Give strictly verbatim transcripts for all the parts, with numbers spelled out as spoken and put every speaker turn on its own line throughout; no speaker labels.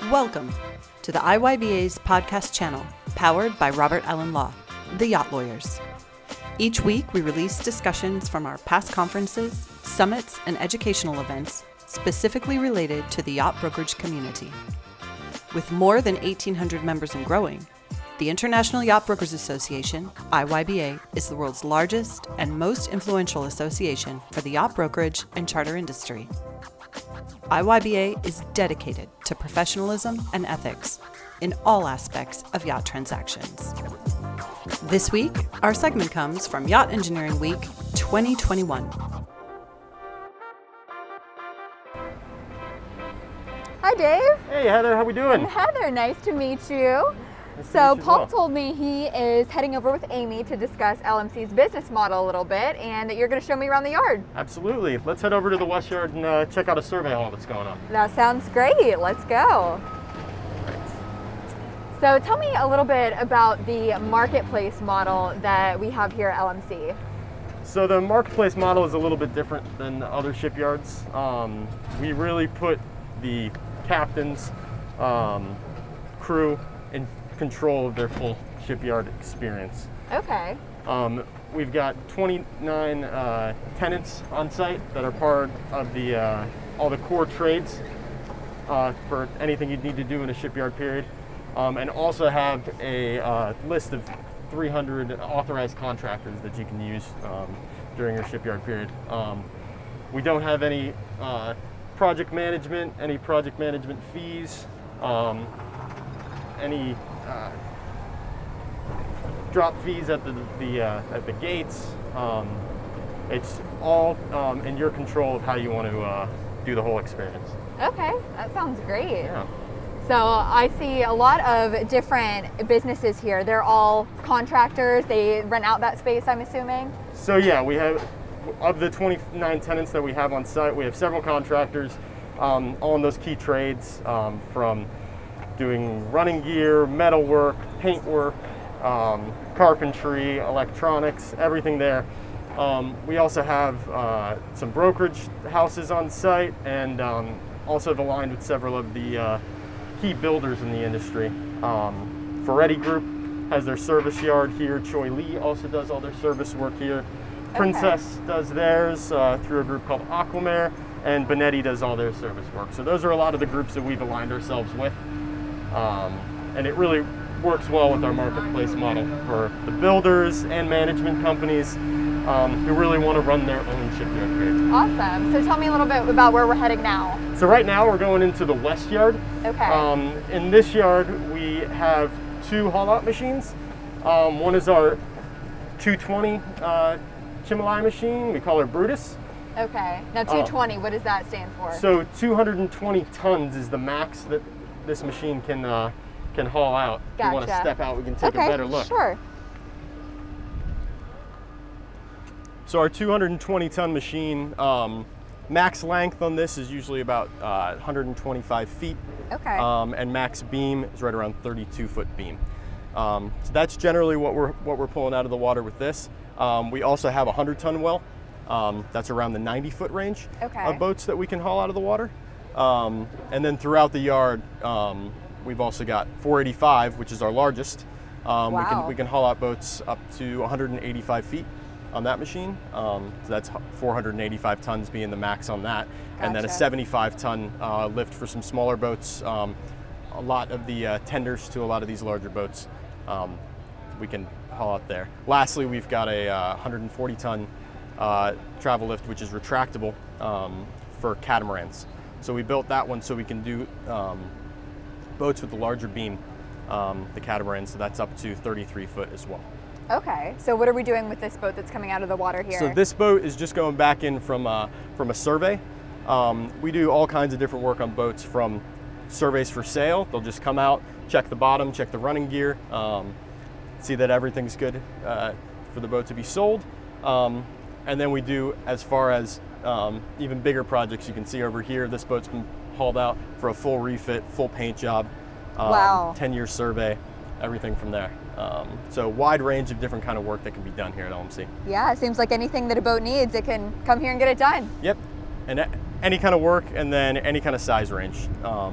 Welcome to the I Y B A's podcast channel, powered by Robert Allen Law, the Yacht Lawyers. Each week, we release discussions from our past conferences, summits, and educational events specifically related to the yacht brokerage community. With more than eighteen hundred members and growing, the International Yacht Brokers Association, I Y B A, is the world's largest and most influential association for the yacht brokerage and charter industry. I Y B A is dedicated to professionalism and ethics in all aspects of yacht transactions. This week, our segment comes from Yacht Engineering Week twenty twenty-one.
Hi, Dave.
Hey, Heather, how we doing?
I'm Heather, nice to meet you.
Nice to
so
meet you
Paul
as well.
told me he is heading over with Amy to discuss L M C's business model a little bit, and that you're going to show me around the yard.
Absolutely. Let's head over to the West Yard and uh, check out a survey hall that's going on.
That sounds great. Let's go. So tell me a little bit about the marketplace model that we have here at L M C.
So the marketplace model is a little bit different than other shipyards. Um, we really put the captains, um, crew in control of their full shipyard experience.
Okay.
Um, we've got twenty-nine uh, tenants on site that are part of the uh, all the core trades uh, for anything you'd need to do in a shipyard period, um, and also have a uh, list of three hundred authorized contractors that you can use um, during your shipyard period. Um, we don't have any uh, project management, any project management fees, um, any uh, drop fees at the, the uh, at the gates. Um, it's all um, in your control of how you want to uh, do the whole experience.
Okay, that sounds great.
Yeah.
So I see a lot of different businesses here. They're all contractors. They rent out that space, I'm assuming.
So yeah, we have, of the twenty-nine tenants that we have on site, we have several contractors, um, all in those key trades, um, from doing running gear, metal work, paint work, um, carpentry, electronics, everything there. Um, we also have uh, some brokerage houses on site, and um, also have aligned with several of the uh, key builders in the industry. Um, Ferretti Group has their service yard here. Choi Lee also does all their service work here. Princess okay. does theirs uh, through a group called Aquamare, and Benetti does all their service work. So those are a lot of the groups that we've aligned ourselves with. Um, and it really works well with our marketplace model for the builders and management companies um, who really want to run their own shipyard period.
Awesome. So tell me a little bit about where we're heading now.
So right now we're going into the West Yard.
Okay.
Um, in this yard we have two haul-out machines. Um, one is our two twenty uh, Chimolai machine. We call her Brutus.
Okay. Now two twenty, uh, what does that stand for?
So two hundred twenty tons is the max that this machine can uh, can haul out.
Gotcha.
If you want to step out, we can take
okay,
a better look.
Sure.
So our two hundred twenty ton machine, um, max length on this is usually about uh, one hundred twenty-five feet.
Okay.
Um, and max beam is right around thirty-two foot beam. Um, so that's generally what we're what we're pulling out of the water with this. Um, we also have a one hundred ton well. Um, that's around the ninety foot range
okay.
of boats that we can haul out of the water. Um, and then throughout the yard, um, we've also got four eighty-five, which is our largest. Um,
wow.
we can we can haul out boats up to one hundred eighty-five feet on that machine. Um, so that's four hundred eighty-five tons being the max on that.
Gotcha.
And then a seventy-five ton uh, lift for some smaller boats. Um, a lot of the uh, tenders to a lot of these larger boats, um, we can haul out there. Lastly, we've got a uh, one hundred forty ton uh, travel lift, which is retractable um, for catamarans. So we built that one so we can do um, boats with the larger beam, um, the catamaran, so that's up to thirty-three foot as well.
Okay, so what are we doing with this boat that's coming out of the water here?
So this boat is just going back in from, uh, from a survey. Um, we do all kinds of different work on boats, from surveys for sale. They'll just come out, check the bottom, check the running gear, um, see that everything's good uh, for the boat to be sold. Um, and then we do, as far as um, even bigger projects, you can see over here, this boat's been hauled out for a full refit, full paint job, um,
wow.
ten year survey, everything from there. Um, so wide range of different kind of work that can be done here at L M C.
Yeah, it seems like anything that a boat needs, it can come here and get it done.
Yep, and any kind of work, and then any kind of size range. Um,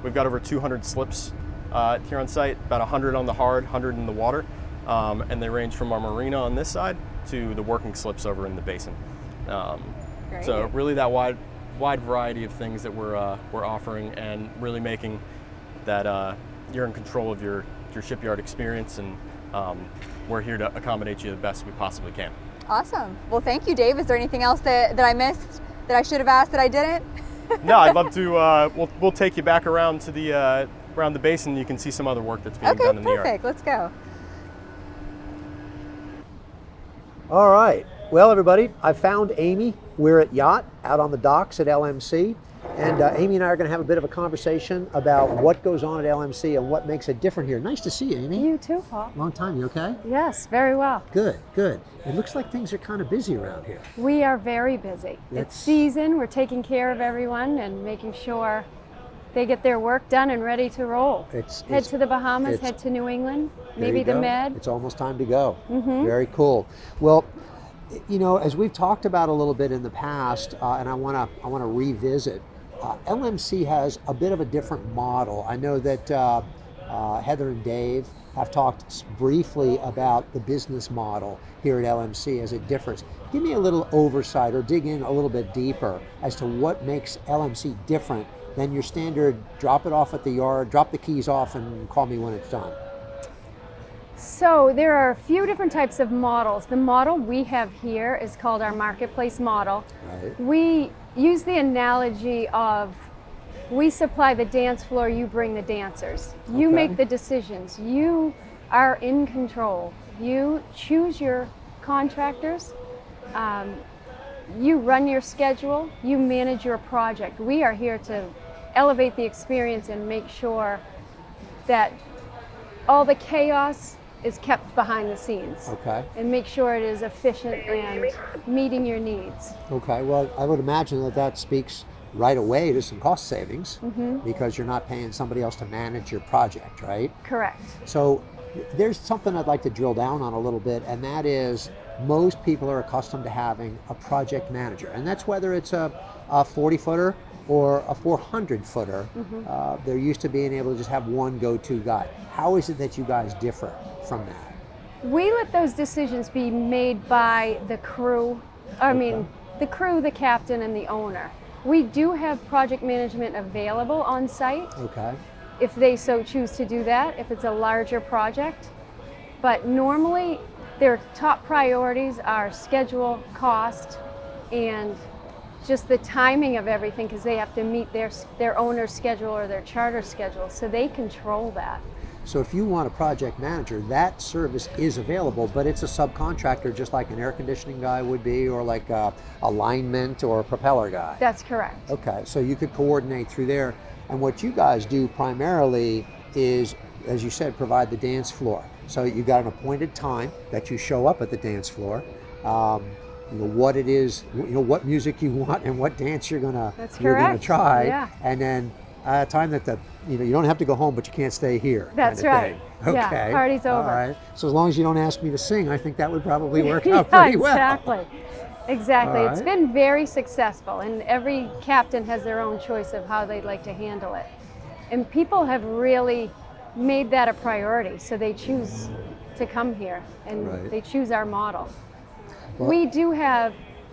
We've got over two hundred slips uh, here on site, about one hundred on the hard, one hundred in the water, um, and they range from our marina on this side to the working slips over in the basin. Um, so really that wide wide variety of things that we're uh, we're offering, and really making that uh, you're in control of your, your shipyard experience, and um, we're here to accommodate you the best we possibly can.
Awesome. Well, thank you, Dave. Is there anything else that, that I missed that I should have asked that I didn't?
No, I'd love to. Uh, we'll we'll take you back around to the uh, around the basin. You can see some other work that's being
okay,
done in the yard.
perfect. Let's go.
All right. Well, everybody, I found Amy. We're at Yacht out on the docks at L M C. And uh, Amy and I are going to have a bit of a conversation about what goes on at L M C and what makes it different here. Nice to see you, Amy.
You too, Paul.
Long time. You okay?
Yes, very well.
Good, good. It looks like things are kind of busy around here.
We are very busy.
It's-
It's season. We're taking care of everyone and making sure they get their work done and ready to roll.
It's,
head
it's-
to the Bahamas,
it's-
head to New England,
There
maybe
you
the
go.
Med.
It's almost time to go.
Mhm.
Very cool. Well, you know, as we've talked about a little bit in the past, uh, and I want to I want to revisit. Uh, L M C has a bit of a different model. I know that uh, uh, Heather and Dave have talked s- briefly about the business model here at L M C as it differs. Give me a little oversight, or dig in a little bit deeper as to what makes L M C different than your standard drop it off at the yard, drop the keys off and call me when it's done.
So there are a few different types of models. The model we have here is called our marketplace model.
Right.
We use the analogy of we supply the dance floor, you bring the dancers. You
Okay.
make the decisions. You are in control. You choose your contractors. Um, you run your schedule. You manage your project. We are here to elevate the experience and make sure that all the chaos is kept behind the scenes.
Okay.
And make sure it is efficient and meeting your needs.
Okay, well, I would imagine that that speaks right away to some cost savings
Mm-hmm.
because you're not paying somebody else to manage your project, right?
Correct.
So there's something I'd like to drill down on a little bit, and that is most people are accustomed to having a project manager, and that's whether it's a, a forty footer or a four hundred footer.
Mm-hmm.
Uh, they're used to being able to just have one go-to guy. How is it that you guys differ from that?
We let those decisions be made by the crew, I mean, the crew, the captain, and the owner. We do have project management available on site
Okay.
if they so choose to do that, if it's a larger project. But normally, their top priorities are schedule, cost, and just the timing of everything, because they have to meet their their owner's schedule or their charter schedule, so they control that.
So if you want a project manager, that service is available, but it's a subcontractor just like an air conditioning guy would be, or like a alignment or a propeller guy.
That's correct.
Okay, so you could coordinate through there. And what you guys do primarily is, as you said, provide the dance floor. So you got an appointed time that you show up at the dance floor. Um, you know what it is, you know what music you want and what dance you're gonna
That's
you're gonna
correct.
try,
Yeah.
and then a time that the you know you don't have to go home, but you can't stay here.
That's
kind of
right.
thing.
Yeah,
Okay.
party's
All
over.
right. So as long as you don't ask me to sing, I think that would probably work out
Yeah,
pretty well.
exactly. Exactly.
All
It's
right.
been very successful, and every captain has their own choice of how they'd like to handle it. And people have really made that a priority, so they choose to come here and
Right.
they choose our model.
Well-
we do have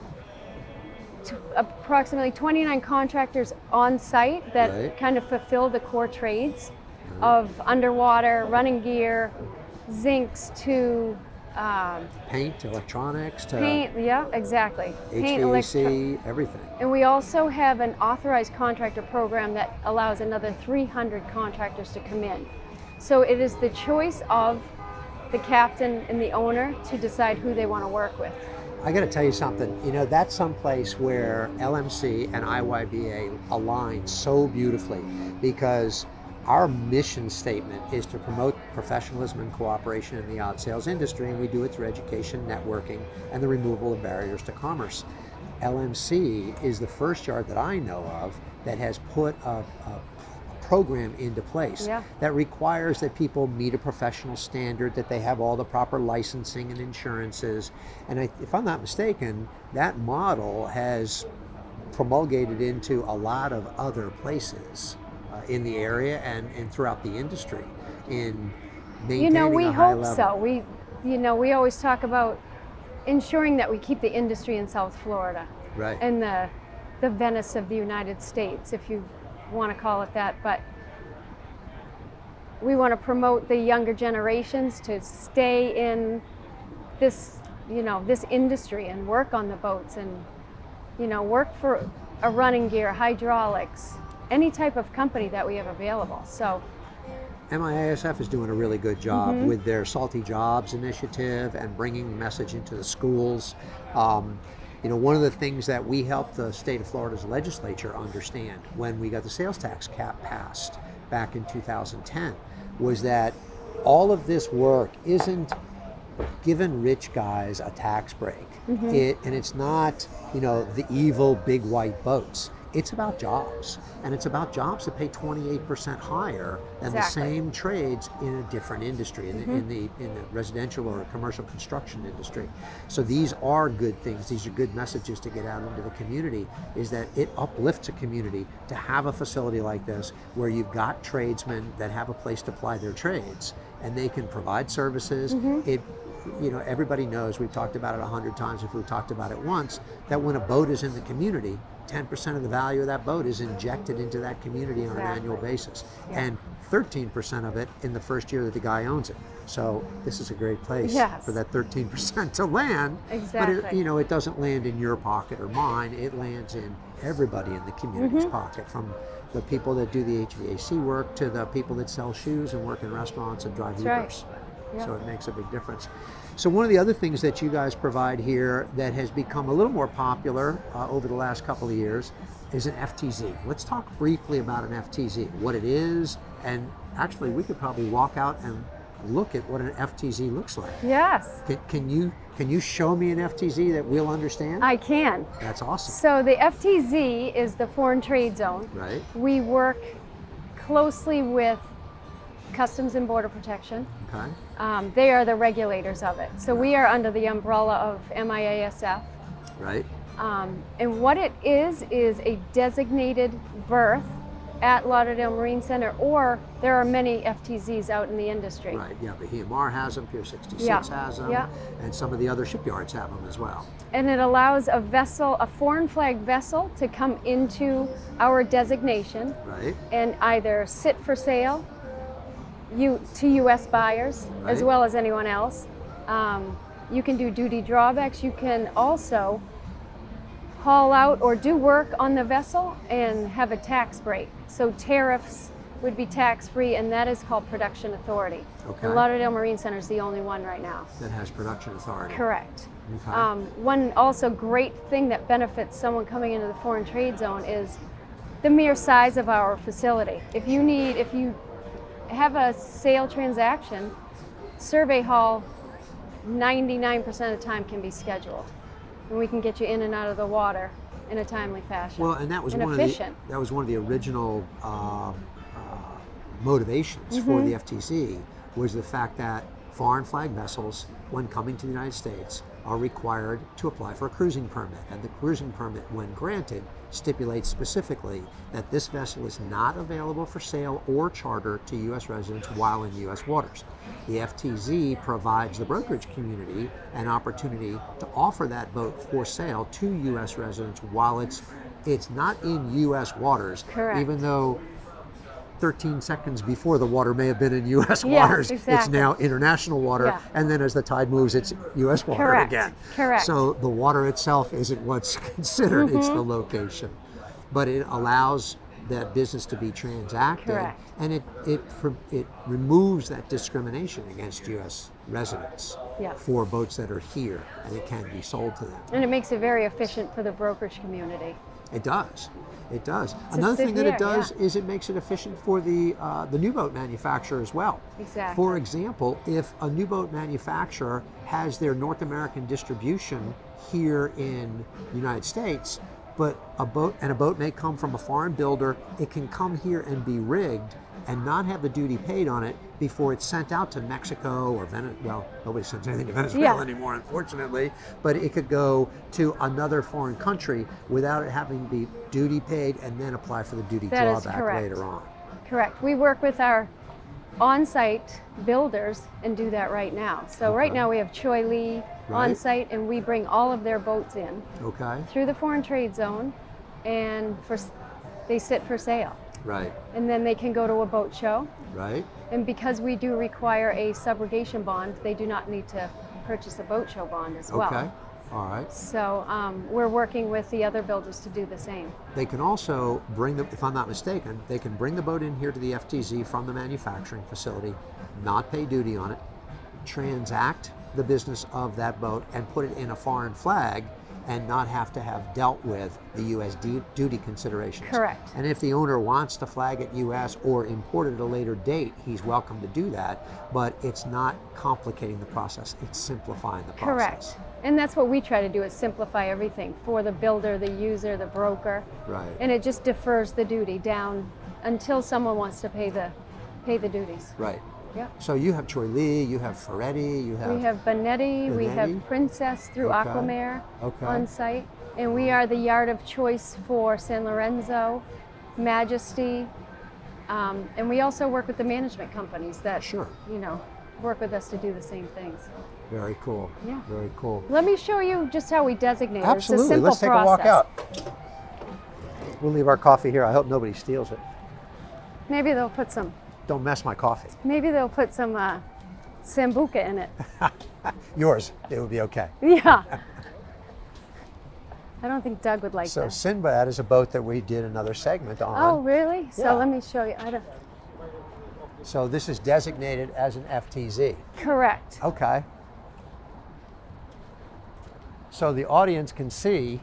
t- approximately twenty-nine contractors on site that
Right.
kind of fulfill the core trades of underwater, running gear, zincs to um,
Paint, electronics, to
paint, yeah, exactly.
H
Paint,
V A
electro-
C, everything.
and we also have an authorized contractor program that allows another three hundred contractors to come in. So it is the choice of the captain and the owner to decide who they want to work with.
I got to tell you something. You know, that's someplace where L M C and I Y B A align so beautifully, because our mission statement is to promote professionalism and cooperation in the yacht sales industry, and we do it through education, networking, and the removal of barriers to commerce. L M C is the first yard that I know of that has put a, a program into place
Yeah.
that requires that people meet a professional standard, that they have all the proper licensing and insurances. And I, if I'm not mistaken, that model has promulgated into a lot of other places. uh, in the area and, and throughout the industry in maintaining
You know, we
a high
hope
level.
so. We, you know, we always talk about ensuring that we keep the industry in South Florida
Right.
and the the Venice of the United States, if you want to call it that. But we want to promote the younger generations to stay in this, you know, this industry and work on the boats and, you know, work for a running gear, hydraulics, any type of company that we have available. So
M I A S F is doing a really good job
Mm-hmm.
with their Salty Jobs initiative and bringing the message into the schools. Um, you know, one of the things that we helped the state of Florida's legislature understand when we got the sales tax cap passed back in two thousand ten was that all of this work isn't giving rich guys a tax break.
Mm-hmm.
It, and it's not, you know, the evil big white boats. It's about jobs, and it's about jobs that pay twenty-eight percent higher than
Exactly.
the same trades in a different industry, in,
Mm-hmm.
the, in the in the residential or commercial construction industry. So these are good things. These are good messages to get out into the community. Is that it uplifts a community to have a facility like this where you've got tradesmen that have a place to ply their trades, and they can provide services.
Mm-hmm.
It you know, everybody knows, we've talked about it a hundred times if we've talked about it once, that when a boat is in the community, ten percent of the value of that boat is injected into that community on an
Exactly.
annual basis.
Yeah.
And thirteen percent of it in the first year that the guy owns it. So this is a great place
Yes.
for that thirteen percent to land. But it,
Exactly.
you know, it doesn't land in your pocket or mine, it lands in everybody in the community's
Mm-hmm.
pocket, from the people that do the H V A C work to the people that sell shoes and work in restaurants and drive
That's right.
Ubers.
Yep.
So it makes a big difference. So one of the other things that you guys provide here that has become a little more popular uh, over the last couple of years is an F T Z. Let's talk briefly about an F T Z, what it is, and actually we could probably walk out and look at what an F T Z looks like.
yes,
Can, can you can you show me an F T Z that we'll understand?
I can.
That's awesome,
So the F T Z is the Foreign Trade Zone.
right?
We work closely with Customs and Border Protection.
Okay,
Um, they are the regulators of it. So we are under the umbrella of M I A S F.
right,
Um, and what it is, is a designated berth at Lauderdale Marine Center, or there are many F T Zs out in the industry.
right. Yeah, Bahia Mar has them, Pier sixty-six
Yeah,
has them,
yeah.
and some of the other shipyards have them as well.
And it allows a vessel, a foreign flag vessel, to come into our designation
Right,
and either sit for sale you, to U S buyers as
Right.
well as anyone else. Um, you can do duty drawbacks. You can also haul out or do work on the vessel and have a tax break. So tariffs would be tax-free, and that is called production authority.
Okay.
And Lauderdale Marine Center is the only one right now.
that has production authority.
Correct.
Okay.
Um, one also great thing that benefits someone coming into the foreign trade zone is the mere size of our facility. If you need, if you have a sale transaction, survey hall ninety-nine percent of the time can be scheduled, and we can get you in and out of the water in a timely fashion.
Well, and that was
and
one
efficient.
of the that was one of the original um, uh, motivations
Mm-hmm.
for the F T Z, was the fact that foreign flag vessels, when coming to the United States, are required to apply for a cruising permit, and the cruising permit, when granted, stipulates specifically that this vessel is not available for sale or charter to U S residents while in U S waters. The F T Z provides the brokerage community an opportunity to offer that boat for sale to U S residents while it's it's not in U S waters,
Correct.
even though thirteen seconds before the water may have been in U S
Yes,
waters, it's
exactly.
now international water,
Yeah.
and then as the tide moves, it's U S water
Correct,
again.
correct.
So the water itself isn't what's considered, it's
Mm-hmm.
the location. But it allows that business to be transacted,
Correct.
and it, it pr- it removes that discrimination against U S residents
Yes.
for boats that are here, and it can be sold to them.
And it makes it very efficient for the brokerage community.
It does. It does.
To
Another
sit
thing that it
here,
does
yeah.
is it makes it efficient for the uh, the new boat manufacturer as well.
Exactly.
For example, if a new boat manufacturer has their North American distribution here in the United States, but a boat and a boat may come from a foreign builder, it can come here and be rigged and not have the duty paid on it before it's sent out to Mexico or Venezuela. Well, nobody sends anything to Venezuela
Yeah.
anymore, unfortunately, but it could go to another foreign country without it having to be duty paid and then apply for the duty
That is
drawback
correct.
later on.
Correct. We work with our on-site builders and do that right now. So
Okay.
right now we have Choi Lee
Right.
on-site, and we bring all of their boats in
Okay.
through the foreign trade zone, and for, s- they sit for sale.
Right.
And then they can go to a boat show.
Right.
And because we do require a subrogation bond, they do not need to purchase a boat show bond as well.
Okay. All right.
So um, we're working with the other builders to do the same.
They can also bring the, if I'm not mistaken, they can bring the boat in here to the F T Z from the manufacturing facility, not pay duty on it, transact the business of that boat and put it in a foreign flag and not have to have dealt with the U S du- duty considerations.
Correct.
And if the owner wants to flag it U S or import it at a later date, he's welcome to do that, but it's not complicating the process, it's simplifying the process.
Correct. And that's what we try to do, is simplify everything for the builder, the user, the broker.
Right.
And it just defers the duty down until someone wants to pay the pay the duties.
Right.
Yeah.
So you have Choi Lee, you have Ferretti, you have...
We have Benetti, we
Benetti?
have Princess through
Okay.
Aquamare
Okay.
on site, and we are the yard of choice for San Lorenzo, Majesty, um, and we also work with the management companies that
Sure.
you know work with us to do the same things.
Very cool.
Yeah.
Very cool.
Let me show you just how we designate.
Absolutely.
It's a simple
Let's take
process.
a walk out. We'll leave our coffee here. I hope nobody steals it.
Maybe they'll put some.
Don't mess my coffee.
Maybe they'll put some uh, sambuca in it.
Yours. It would be okay.
Yeah. I don't think Doug would like
So
that.
Sinbad is a boat that we did another segment on.
Oh, really? So
Yeah.
let me show you. I don't.
So this is designated as an F T Z.
Correct.
Okay. So the audience can see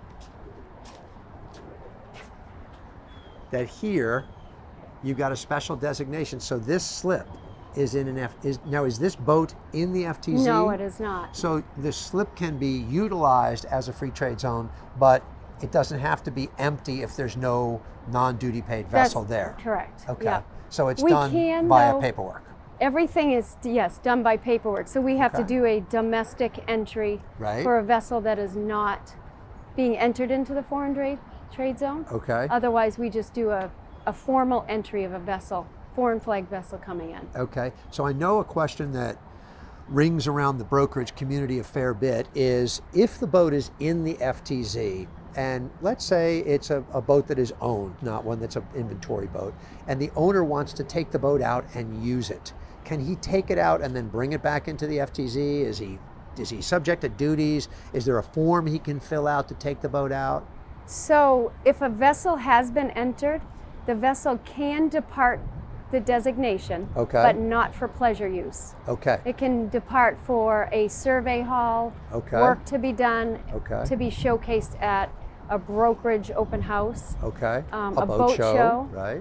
that here you've got a special designation. So this slip is in an F. Is now is this boat in the F T Z?
No, it is not.
So the slip can be utilized as a free trade zone, but it doesn't have to be empty if there's no non-duty paid vessel
That's
there.
correct.
Okay.
Yeah.
So it's
We
done
can,
via
though-
paperwork.
Everything is, yes, done by paperwork. So we have to
Okay.
do a domestic entry
Right.
for a vessel that is not being entered into the foreign trade, trade zone.
Okay.
Otherwise, we just do a, a formal entry of a vessel, foreign flag vessel coming in.
Okay, so I know a question that rings around the brokerage community a fair bit is if the boat is in the F T Z, and let's say it's a, a boat that is owned, not one that's an inventory boat, and the owner wants to take the boat out and use it, can he take it out and then bring it back into the F T Z? Is he is he subject to duties? Is there a form he can fill out to take the boat out?
So if a vessel has been entered, the vessel can depart the designation,
Okay.
but not for pleasure use.
Okay,
It can depart for a survey haul,
Okay.
work to be done,
Okay.
to be showcased at a brokerage open house,
okay.
um,
a,
a
boat,
boat
show,
show.
right?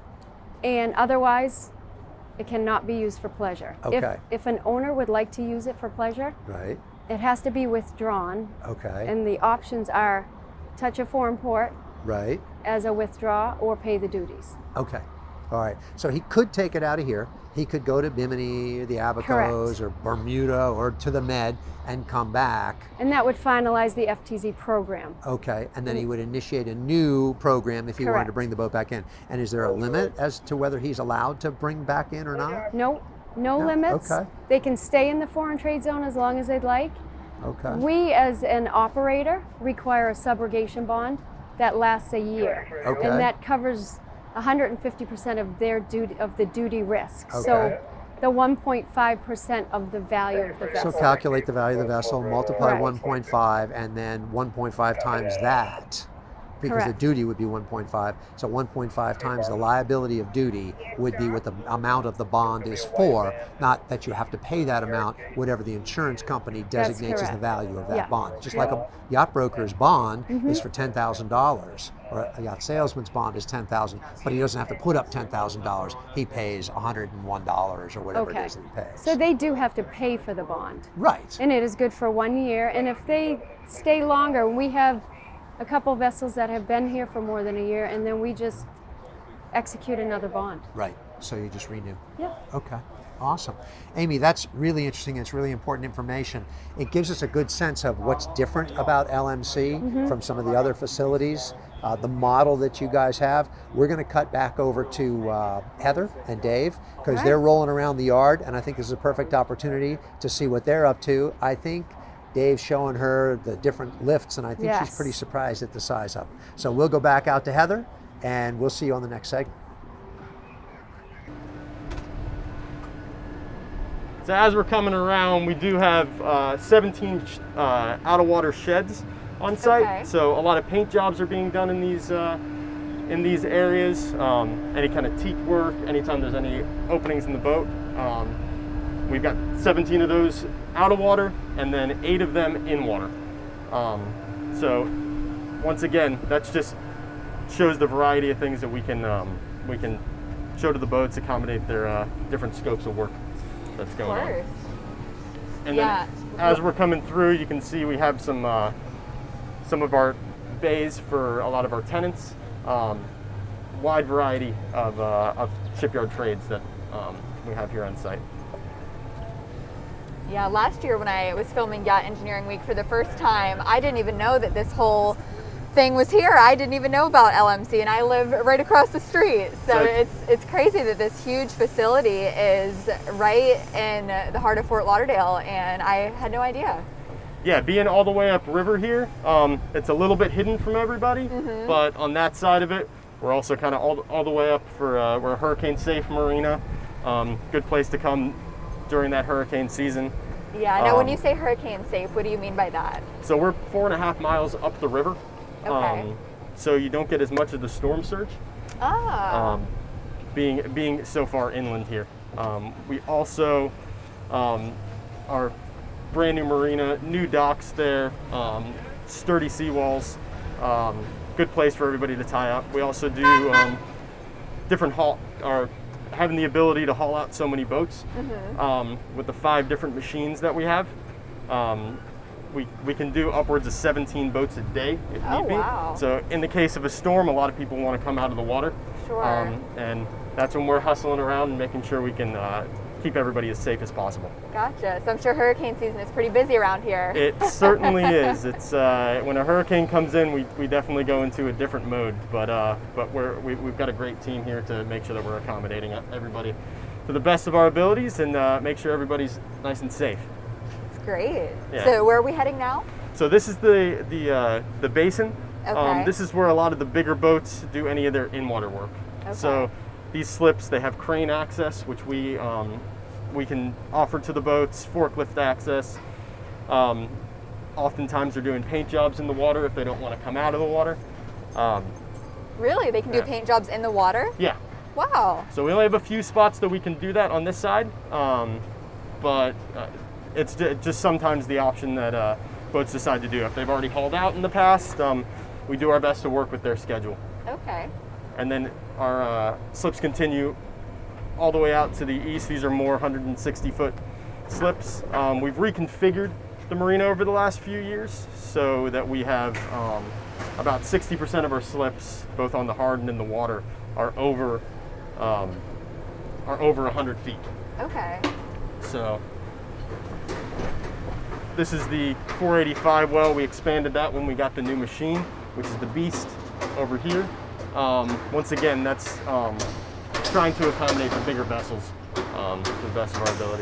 and otherwise it cannot be used for pleasure.
Okay.
If, if an owner would like to use it for pleasure,
Right,
it has to be withdrawn,
okay,
and the options are touch a foreign port
right.
as a withdraw or pay the duties.
Okay. All right. So he could take it out of here. He could go to Bimini, the Abacos,
Correct.
or Bermuda, or to the Med and come back.
And that would finalize the F T Z program.
Okay. And then he would initiate a new program if he wanted to
Correct.
bring the boat back in. And is there a limit as to whether he's allowed to bring back in or not?
No, no
No?
limits.
Okay.
They can stay in the foreign trade zone as long as they'd like.
Okay.
We, as an operator, require a subrogation bond that lasts a year,
Okay.
and that covers one hundred fifty percent of their duty of the duty risk.
Okay.
So, the one point five percent of the value of the
So
vessel.
calculate the value of the vessel, multiply
Correct.
one point five, and then one point five times that, because
Correct.
the duty would be one point five. So one point five times the liability of duty would be what the amount of the bond is for, not that you have to pay that amount, whatever the insurance company
That's
designates as the
correct.
value of that
Yeah.
bond. Just like a yacht broker's bond
Mm-hmm.
is for ten thousand dollars, or a yacht salesman's bond is ten thousand dollars, but he doesn't have to put up ten thousand dollars. He pays one hundred one dollars or whatever
Okay.
it is that he pays.
So they do have to pay for the bond,
right.
and it is good for one year. And if they stay longer, we have a couple vessels that have been here for more than a year, and then we just execute another bond.
Right. So you just renew.
Yeah.
Okay. Awesome. Amy, that's really interesting. It's really important information. It gives us a good sense of what's different about L M C mm-hmm. from some of the other facilities, uh, the model that you guys have. We're going to cut back over to uh, Heather and Dave because right. they're rolling around the yard, and I think this is a perfect opportunity to see what they're up to. I think Dave's showing her the different lifts, and I think yes. she's pretty surprised at the size of them. So we'll go back out to Heather, and we'll see you on the next segment.
So as we're coming around, we do have uh, seventeen uh, out-of-water sheds on site. Okay. So a lot of paint jobs are being done in these uh, in these areas. Um, any kind of teak work, anytime there's any openings in the boat. Um, we've got seventeen of those out of water, and then eight of them in water. Um, so once again, that's just shows the variety of things that we can um, we can show to the boats, accommodate their uh, different scopes of work that's going on. And yeah. then as we're coming through, you can see we have some uh, some of our bays for a lot of our tenants. Um, wide variety of, uh, of shipyard trades that um, we have here on site.
Yeah, last year when I was filming Yacht Engineering Week for the first time, I didn't even know that this whole thing was here. I didn't even know about L M C, and I live right across the street. So, so it's it's crazy that this huge facility is right in the heart of Fort Lauderdale, and I had no idea.
Yeah, being all the way upriver here, um, it's a little bit hidden from everybody, mm-hmm. but on that side of it, we're also kind of all, all the way up for, uh, we're a hurricane-safe marina. Um, good place to come during that hurricane season.
Yeah, now um, when you say hurricane-safe, what do you mean by that?
So we're four and a half miles up the river.
Okay.
Um, so you don't get as much of the storm surge.
Ah.
Um, being, being so far inland here. Um, we also um, are brand new marina, new docks there, um, sturdy seawalls, um, good place for everybody to tie up. We also do um, different haul, or having the ability to haul out so many boats mm-hmm. um, with the five different machines that we have. Um, we, we can do upwards of seventeen boats a day if
oh,
need be.
Wow.
So in the case of a storm, a lot of people want to come out of the water.
Sure.
Um, and that's when we're hustling around and making sure we can uh, keep everybody as safe as possible.
Gotcha. So I'm sure hurricane season is pretty busy around here.
It certainly is. It's uh, when a hurricane comes in, we, we definitely go into a different mode. But uh, but we're we, we've got a great team here to make sure that we're accommodating everybody to the best of our abilities and uh, make sure everybody's nice and safe.
That's great.
Yeah.
So where are we heading now?
So this is the the uh, the basin.
Okay.
Um, this is where a lot of the bigger boats do any of their in-water work.
Okay.
So these slips, they have crane access, which we um, we can offer to the boats, forklift access. Um, oftentimes they're doing paint jobs in the water if they don't want to come out of the water. Um,
really? They can
yeah.
do paint jobs in the water?
Yeah.
Wow.
So we only have a few spots that we can do that on this side, um, but uh, it's just sometimes the option that uh, boats decide to do. If they've already hauled out in the past, um, we do our best to work with their schedule.
Okay.
And then our uh, slips continue all the way out to the east. These are more one hundred sixty foot slips. Um, we've reconfigured the marina over the last few years so that we have um, about sixty percent of our slips, both on the hard and in the water, are over um, are over one hundred feet.
Okay.
So this is the four eighty-five well. We expanded that when we got the new machine, which is the Beast over here. Um, once again, that's um, trying to accommodate the bigger vessels um, to the best of our ability.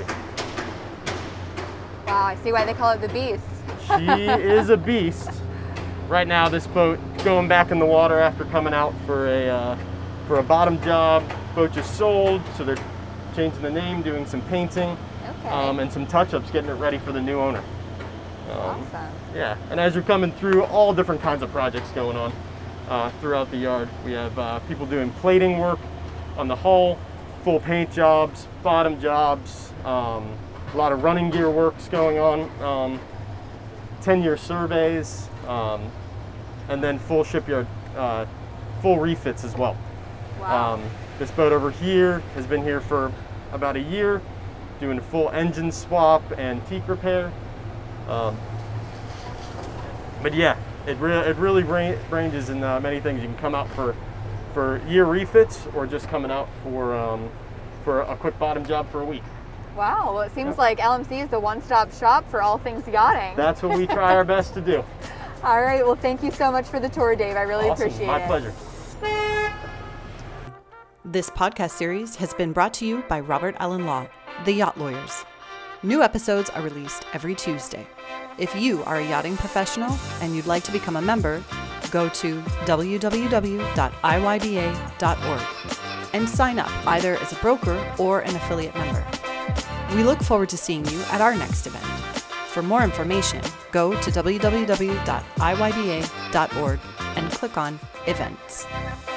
Wow, I see why they call it the Beast.
She is a beast. Right now, this boat going back in the water after coming out for a uh, for a bottom job. Boat just sold, so they're changing the name, doing some painting,
okay.
um, and some touch-ups, getting it ready for the new owner. Um,
awesome.
Yeah, and as you're coming through, all different kinds of projects going on uh, throughout the yard. We have uh, people doing plating work on the hull, full paint jobs, bottom jobs, um, a lot of running gear works going on, um, ten-year surveys, um, and then full shipyard, uh, full refits as well.
Wow.
Um, this boat over here has been here for about a year, doing a full engine swap and teak repair. Um, but yeah, it, re it really ranges in uh, many things. You can come out for for year refits or just coming out for um, for a quick bottom job for a week.
Wow, well, it seems like L M C is the one-stop shop for all things yachting.
That's what we try our best to do.
All right, well, thank you so much for the tour, Dave. I really
Awesome.
appreciate
My
it.
My pleasure.
This podcast series has been brought to you by Robert Allen Law, the Yacht Lawyers. New episodes are released every Tuesday. If you are a yachting professional and you'd like to become a member, go to w w w dot i y b a dot org and sign up either as a broker or an affiliate member. We look forward to seeing you at our next event. For more information, go to w w w dot i y b a dot org and click on Events.